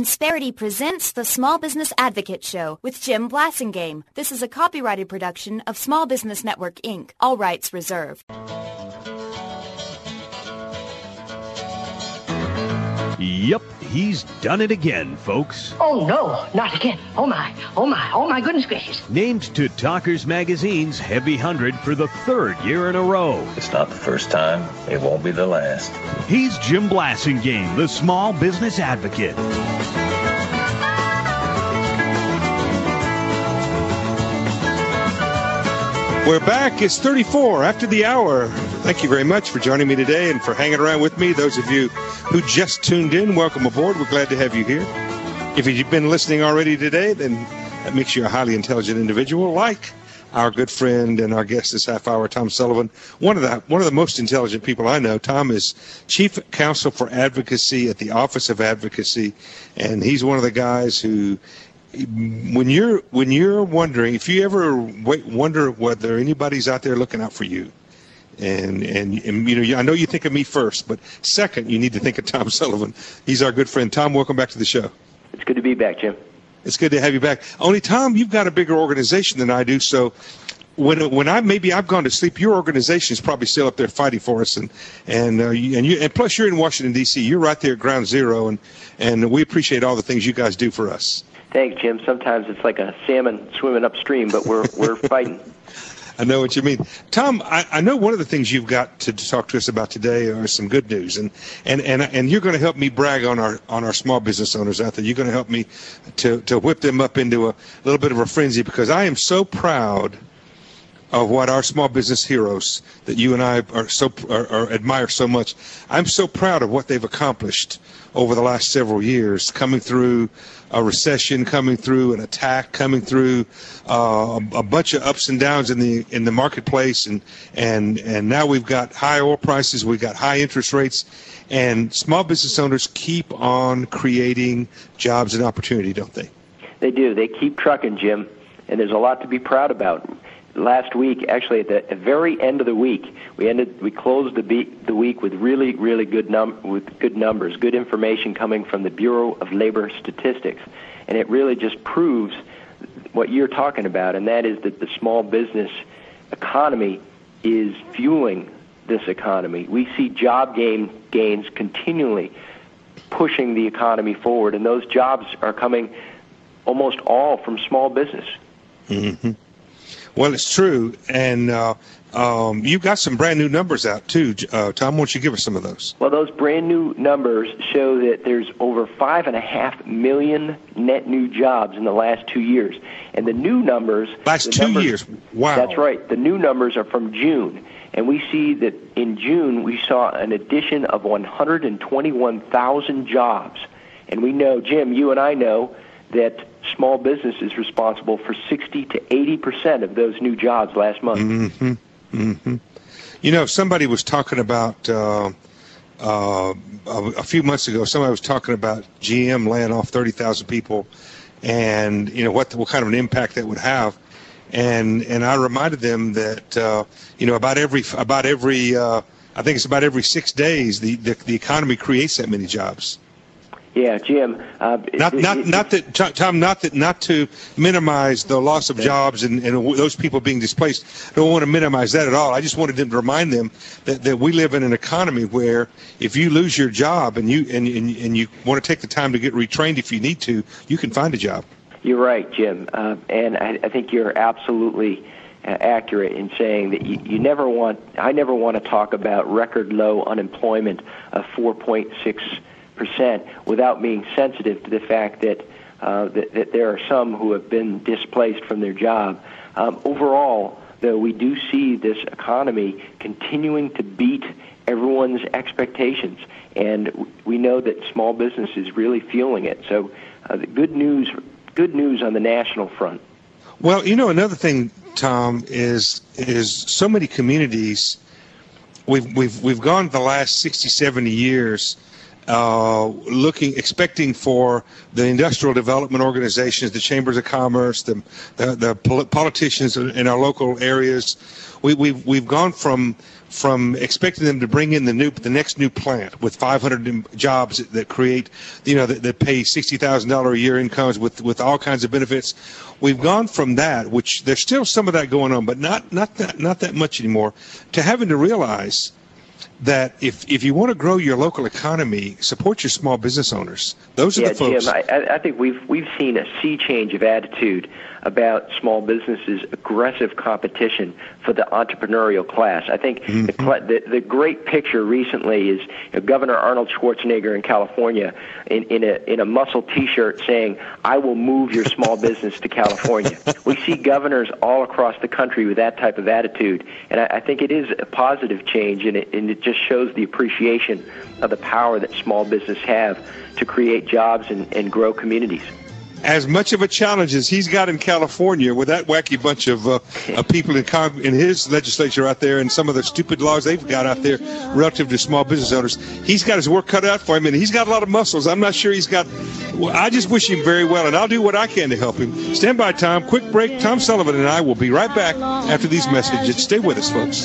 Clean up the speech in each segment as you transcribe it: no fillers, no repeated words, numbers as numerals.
Insperity presents the Small Business Advocate Show with Jim Blasingame. This is a copyrighted production of Small Business Network, Inc. All rights reserved. Yep, he's done it again, folks. Oh, no, not again. Oh, my goodness gracious. Named to Talkers Magazine's Heavy 100 for the third year in a row. It's not the first time. It won't be the last. He's Jim Blasingame, the Small Business Advocate. We're back. It's 34 after the hour. Thank you very much for joining me today and for hanging around with me. Those of you who just tuned in, welcome aboard. We're glad to have you here. If you've been listening already today, then that makes you a highly intelligent individual, like our good friend and our guest this half hour, Tom Sullivan. One of the most intelligent people I know. Tom is Chief Counsel for Advocacy at the Office of Advocacy, and he's one of the guys who, when you're wondering, if you ever wonder whether anybody's out there looking out for you, and you know, I know you think of me first, but second, you need to think of Tom Sullivan. He's our good friend. Tom, welcome back to the show. It's good to be back, Jim. It's good to have you back. Only, Tom, you've got a bigger organization than I do, so when I've gone to sleep, your organization is probably still up there fighting for us, and plus you're in Washington D.C. You're right there at ground zero, and we appreciate all the things you guys do for us. Thanks, Jim. Sometimes it's like a salmon swimming upstream, but we're fighting. I know what you mean. Tom, I know one of the things you've got to talk to us about today are some good news, and you're going to help me brag on our small business owners out there. You're going to help me to whip them up into a little bit of a frenzy, because I am so proud of what our small business heroes that you and I admire so much. I'm so proud of what they've accomplished over the last several years, coming through a recession, coming through an attack, coming through a bunch of ups and downs in the marketplace, and now we've got high oil prices, we've got high interest rates, and small business owners keep on creating jobs and opportunity, don't they? They do. They keep trucking, Jim, and there's a lot to be proud about. Last week, actually, at the very end of the week, we closed the week with really good numbers, good information coming from the Bureau of Labor Statistics, and it really just proves what you're talking about, and that is that the small business economy is fueling this economy. We see job gains continually pushing the economy forward, and those jobs are coming almost all from small business. Mm-hmm. Well, it's true, and you've got some brand new numbers out too, Tom. Why don't you give us some of those? Well, those brand new numbers show that there's over 5.5 million net new jobs in the last 2 years, and the new numbers. Last 2 years, wow. That's right. The new numbers are from June, and we see that in June we saw an addition of 121,000 jobs, and we know, Jim, you and I know that small business is responsible for 60 to 80% of those new jobs last month. Mm-hmm. Mm-hmm. You know, somebody was talking about a few months ago. Somebody was talking about GM laying off 30,000 people, and you know what kind of an impact that would have. And I reminded them that you know about every I think it's about every 6 days the economy creates that many jobs. Yeah, Jim. Not to minimize the loss of jobs and those people being displaced. I don't want to minimize that at all. I just wanted to remind them that we live in an economy where if you lose your job and you want to take the time to get retrained if you need to, you can find a job. You're right, Jim, and I think you're absolutely accurate in saying that I never want to talk about record low unemployment of 4.6%. Without being sensitive to the fact that there are some who have been displaced from their job. Overall, though, we do see this economy continuing to beat everyone's expectations, and we know that small business is really fueling it. So, the good news on the national front. Well, you know, another thing, Tom, is so many communities. We've gone the last 60, 70 years. expecting for the industrial development organizations, the chambers of commerce, the politicians in our local areas. We've gone from expecting them to bring in the next new plant with 500 jobs that create, that pay $60,000 a year incomes with all kinds of benefits. We've gone from that, which there's still some of that going on, but not that much anymore, to having to realize that if you want to grow your local economy, support your small business owners. Those are the folks. Jim, I think we've seen a sea change of attitude about small businesses' aggressive competition for the entrepreneurial class. I think the great picture recently is Governor Arnold Schwarzenegger in California in a muscle T-shirt saying, "I will move your small business to California." We see governors all across the country with that type of attitude, and I think it is a positive change, and it just shows the appreciation of the power that small business have to create jobs and grow communities. As much of a challenge as he's got in California with that wacky bunch of people in his legislature out there and some of the stupid laws they've got out there relative to small business owners, he's got his work cut out for him, and he's got a lot of muscles. I'm not sure he's got – I just wish him very well, and I'll do what I can to help him. Stand by, Tom. Quick break. Tom Sullivan and I will be right back after these messages. Stay with us, folks.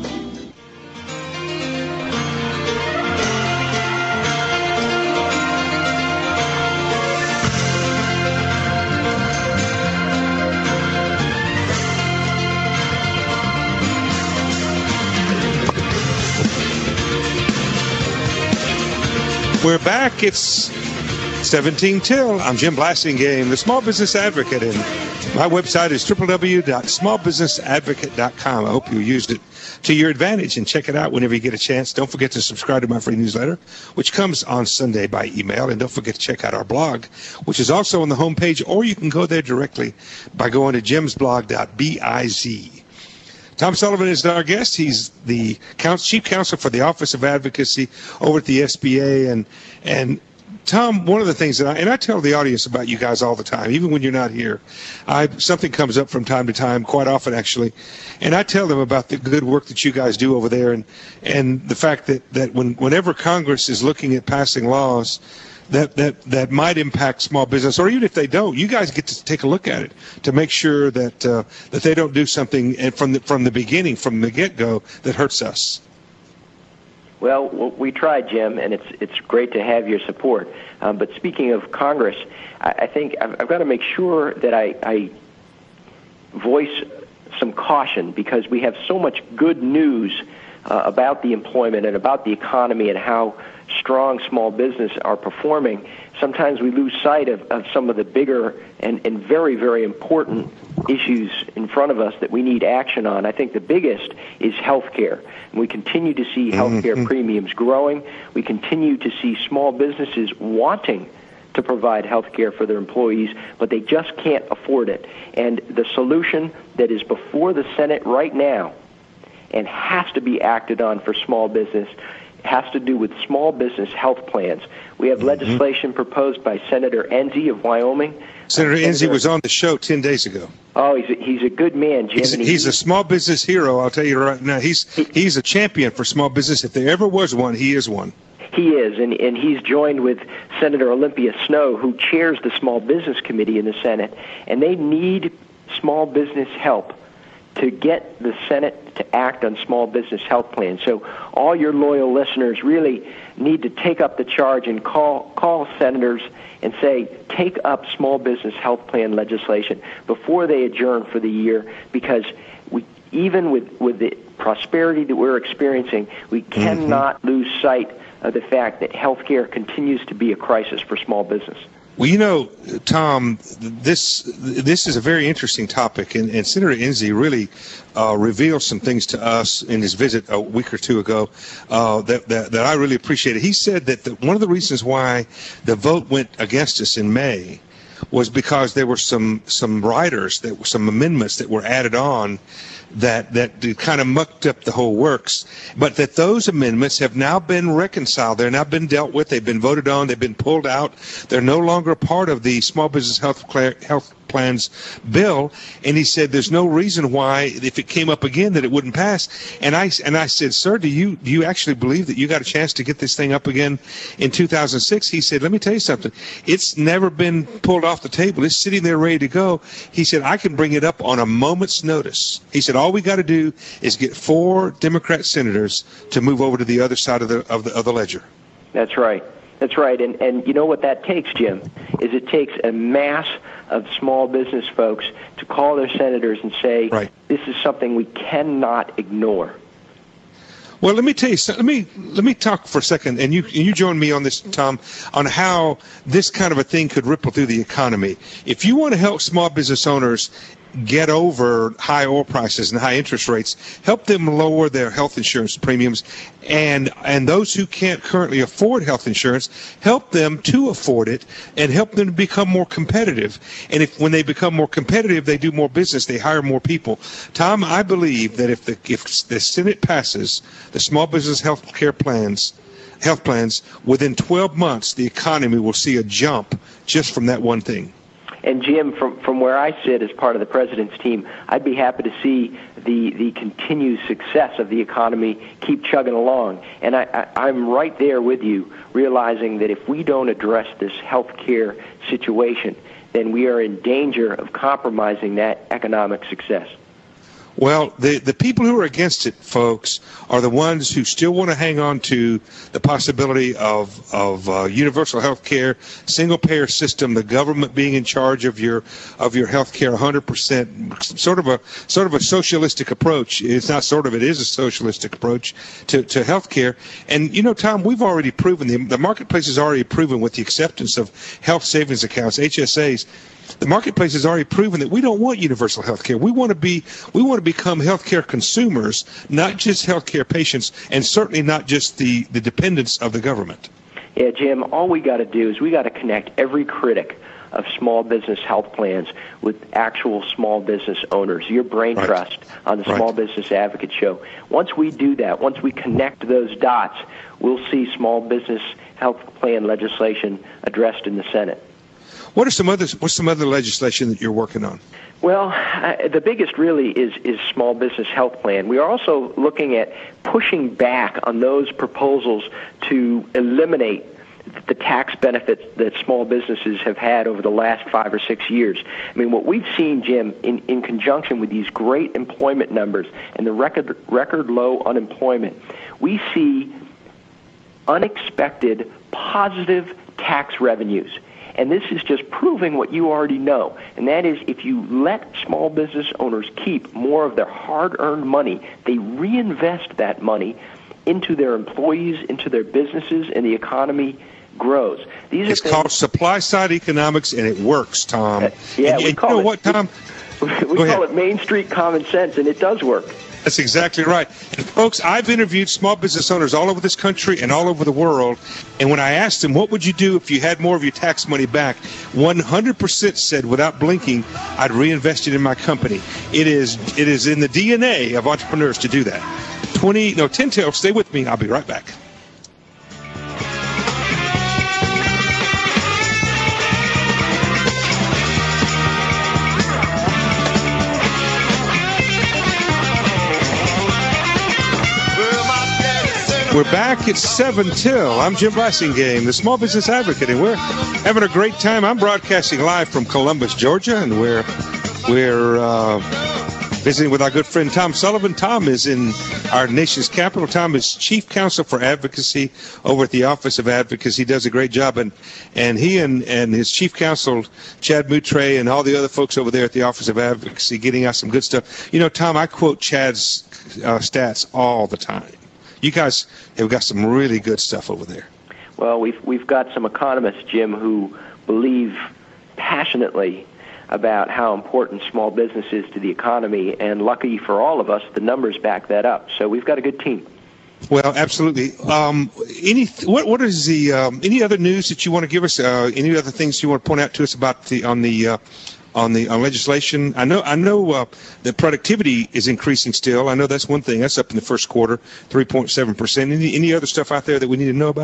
We're back. It's 17 till. I'm Jim Blasingame, the Small Business Advocate, and my website is www.smallbusinessadvocate.com. I hope you used it to your advantage and check it out whenever you get a chance. Don't forget to subscribe to my free newsletter, which comes on Sunday by email, and don't forget to check out our blog, which is also on the homepage, or you can go there directly by going to jimsblog.biz. Tom Sullivan is our guest. He's the chief counsel for the Office of Advocacy over at the SBA. And Tom, one of the things that I tell the audience about you guys all the time, even when you're not here, something comes up from time to time, quite often actually, and I tell them about the good work that you guys do over there, and the fact that whenever Congress is looking at passing laws that might impact small business, or even if they don't, you guys get to take a look at it to make sure that they don't do something from the beginning, from the get-go, that hurts us. Well, we tried, Jim, and it's great to have your support. But speaking of Congress, I think I've got to make sure that I voice some caution, because we have so much good news about the employment and about the economy and how strong small business are performing. Sometimes we lose sight of some of the bigger and very, very important issues in front of us that we need action on. I think the biggest is health care. We continue to see health care premiums growing. We continue to see small businesses wanting to provide health care for their employees, but they just can't afford it. And the solution that is before the Senate right now and has to be acted on for small business has to do with small business health plans. We have legislation proposed by Senator Enzi of Wyoming. Senator Enzi was on the show 10 days ago. Oh, he's a good man, Jim. He's a small business hero, I'll tell you right now. He's a champion for small business. If there ever was one, he is one. He is, and he's joined with Senator Olympia Snowe, who chairs the Small Business Committee in the Senate, and they need small business help to get the Senate to act on small business health plans. So all your loyal listeners really need to take up the charge and call senators and say, take up small business health plan legislation before they adjourn for the year, because even with the prosperity that we're experiencing, we cannot lose sight of the fact that health care continues to be a crisis for small business. Well, you know, Tom, this is a very interesting topic, and Senator Enzi really revealed some things to us in his visit a week or two ago that I really appreciated. He said that one of the reasons why the vote went against us in May was because there were some riders, some amendments that were added on that kind of mucked up the whole works, but that those amendments have now been reconciled. They've now been dealt with. They've been voted on. They've been pulled out. They're no longer part of the small business health plans bill, and he said there's no reason why, if it came up again, that it wouldn't pass. And I said, sir, do you actually believe that you got a chance to get this thing up again in 2006? He said, let me tell you something. It's never been pulled off the table. It's sitting there ready to go. He said, I can bring it up on a moment's notice. He said, all we got to do is get 4 Democrat senators to move over to the other side of the ledger. That's right. That's right. And you know what that takes, Jim, is it takes a mass of small business folks to call their senators and say, right, this is something we cannot ignore. Well, let me tell you something. Let me talk for a second, and you join me on this, Tom, on how this kind of a thing could ripple through the economy. If you want to help small business owners get over high oil prices and high interest rates, help them lower their health insurance premiums, and those who can't currently afford health insurance, help them to afford it and help them to become more competitive. And when they become more competitive, they do more business, they hire more people. Tom, I believe that if the Senate passes the small business health plans, within 12 months, the economy will see a jump just from that one thing. And Jim, from where I sit as part of the president's team, I'd be happy to see the continued success of the economy keep chugging along. And I'm right there with you, realizing that if we don't address this health care situation, then we are in danger of compromising that economic success. Well, the people who are against it, folks, are the ones who still want to hang on to the possibility of universal health care, single-payer system, the government being in charge of your health care 100%, sort of a socialistic approach. It's not sort of, it is a socialistic approach to health care. And, you know, Tom, we've already proven, the marketplace has already proven with the acceptance of health savings accounts, HSAs, the marketplace has already proven that we don't want universal health care. We want to become health care consumers, not just health care patients, and certainly not just the dependents of the government. Yeah, Jim, all we got to do is we got to connect every critic of small business health plans with actual small business owners. Your brain trust on the Small Business Advocate Show. Once we do that, once we connect those dots, we'll see small business health plan legislation addressed in the Senate. What's some other legislation that you're working on? Well, the biggest really is small business health plan. We are also looking at pushing back on those proposals to eliminate the tax benefits that small businesses have had over the last 5 or 6 years. I mean, what we've seen, Jim, in conjunction with these great employment numbers and the record low unemployment, we see unexpected positive tax revenues. And this is just proving what you already know, and that is if you let small business owners keep more of their hard-earned money, they reinvest that money into their employees, into their businesses, and the economy grows. It's called supply-side economics, and it works, Tom. We call it Main Street common sense, and it does work. That's exactly right. And folks, I've interviewed small business owners all over this country and all over the world, and when I asked them, what would you do if you had more of your tax money back, 100% said, without blinking, I'd reinvest it in my company. It is in the DNA of entrepreneurs to do that. 10 till, stay with me. I'll be right back. We're back at 7 till. I'm Jim Blasingame, the Small Business Advocate, and we're having a great time. I'm broadcasting live from Columbus, Georgia, and we're visiting with our good friend Tom Sullivan. Tom is in our nation's capital. Tom is Chief Counsel for Advocacy over at the Office of Advocacy. He does a great job, and he and his Chief Counsel, Chad Moutre, and all the other folks over there at the Office of Advocacy getting us some good stuff. You know, Tom, I quote Chad's stats all the time. You guys have got some really good stuff over there. Well, we've got some economists, Jim, who believe passionately about how important small business is to the economy, and lucky for all of us, the numbers back that up. So we've got a good team. Well, absolutely. What is the any other news that you want to give us? Any other things you want to point out to us about on legislation? I know that productivity is increasing still. I know that's one thing. That's up in the first quarter, 3.7%. Any other stuff out there that we need to know about?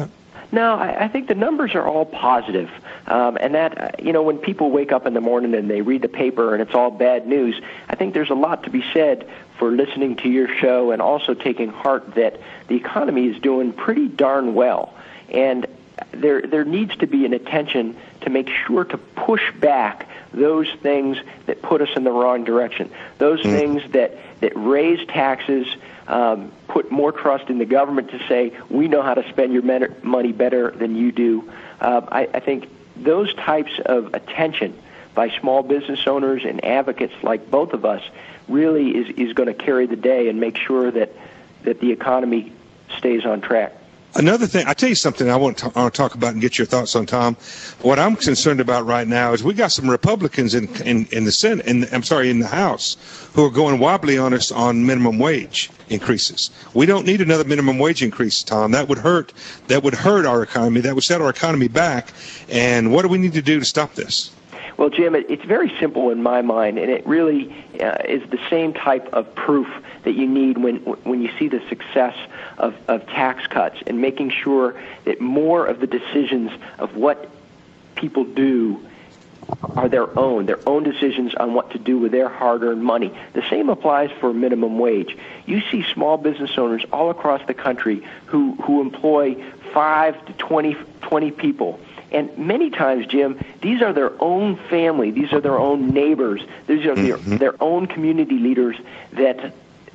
No, I think the numbers are all positive. And that, when people wake up in the morning and they read the paper and it's all bad news, I think there's a lot to be said for listening to your show and also taking heart that the economy is doing pretty darn well. And there needs to be an attention to make sure to push back those things that put us in the wrong direction, those things that raise taxes, put more trust in the government to say, we know how to spend your money better than you do. I think those types of attention by small business owners and advocates like both of us really is going to carry the day and make sure that the economy stays on track. Another thing, I'll tell you something I want to talk about and get your thoughts on, Tom. What I'm concerned about right now is we got some Republicans in the Senate, in the House, who are going wobbly on us on minimum wage increases. We don't need another minimum wage increase, Tom. That would hurt our economy. That would set our economy back. And what do we need to do to stop this? Well, Jim, it's very simple in my mind, and it really is the same type of proof that you need when you see the success of tax cuts and making sure that more of the decisions of what people do are their own decisions on what to do with their hard-earned money. The same applies for minimum wage. You see small business owners all across the country who employ 5 to 20 people. And many times, Jim, these are their own family. These are their own neighbors. These are their own community leaders that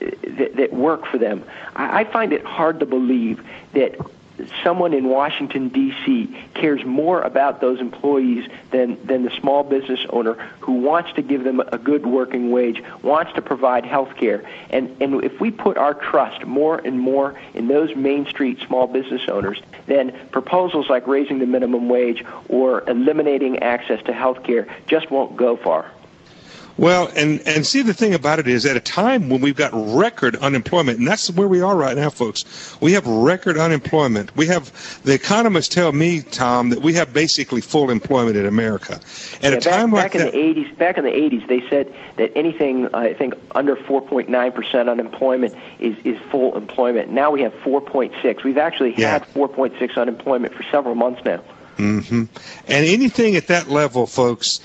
work for them. I find it hard to believe that someone in Washington, D.C. cares more about those employees than the small business owner who wants to give them a good working wage, wants to provide health care. And if we put our trust more and more in those Main Street small business owners, then proposals like raising the minimum wage or eliminating access to health care just won't go far. Well, and see, the thing about it is, at a time when we've got record unemployment, and that's where we are right now, folks. We have record unemployment. The economists tell me, Tom, that we have basically full employment in America. Back in the 80s, they said that anything, I think, under 4.9% unemployment is full employment. Now we have 4.6. We've actually had 4.6 unemployment for several months now. Mm-hmm. And anything at that level, folks,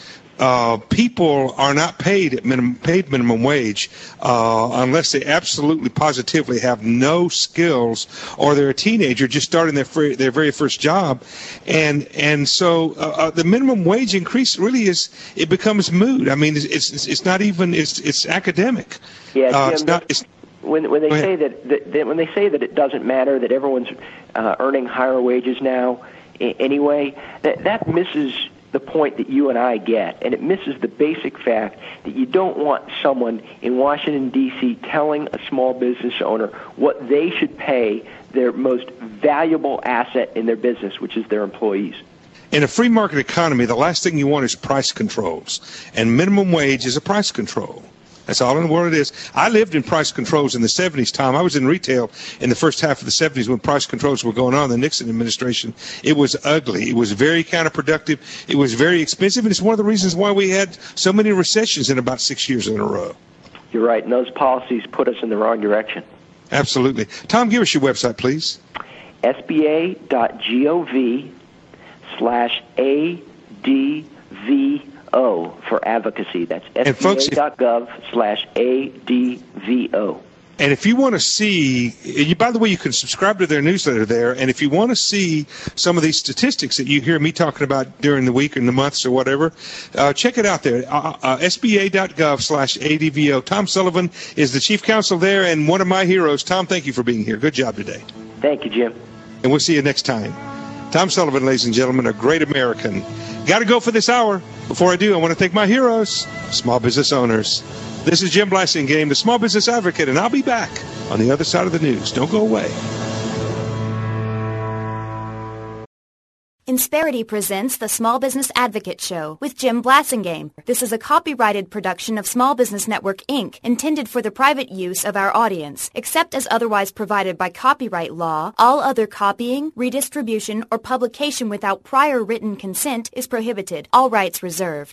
people are not paid minimum wage unless they absolutely positively have no skills, or they're a teenager just starting their very first job, and so the minimum wage increase really becomes moot. I mean, it's not even it's academic. Yeah, Jim, when they say that it doesn't matter, that everyone's earning higher wages now anyway, that misses the point that you and I get, and it misses the basic fact that you don't want someone in Washington, D.C. telling a small business owner what they should pay their most valuable asset in their business, which is their employees. In a free market economy, the last thing you want is price controls, and minimum wage is a price control. That's all in the world it is. I lived in price controls in the 70s, Tom. I was in retail in the first half of the 70s when price controls were going on in the Nixon administration. It was ugly. It was very counterproductive. It was very expensive, and it's one of the reasons why we had so many recessions in about 6 years in a row. You're right, and those policies put us in the wrong direction. Absolutely. Tom, give us your website, please. SBA.gov/ADVO for advocacy. That's SBA.gov/ADVO. And if you want to see, by the way, you can subscribe to their newsletter there. And if you want to see some of these statistics that you hear me talking about during the week and the months or whatever, check it out there. SBA.gov/ADVO. Tom Sullivan is the chief counsel there and one of my heroes. Tom, thank you for being here. Good job today. Thank you, Jim. And we'll see you next time. Tom Sullivan, ladies and gentlemen, a great American. Got to go for this hour. Before I do, I want to thank my heroes, small business owners. This is Jim Blasingame, the Small Business Advocate, and I'll be back on the other side of the news. Don't go away. Insperity presents the Small Business Advocate Show with Jim Blasingame. This is a copyrighted production of Small Business Network, Inc., intended for the private use of our audience. Except as otherwise provided by copyright law, all other copying, redistribution, or publication without prior written consent is prohibited. All rights reserved.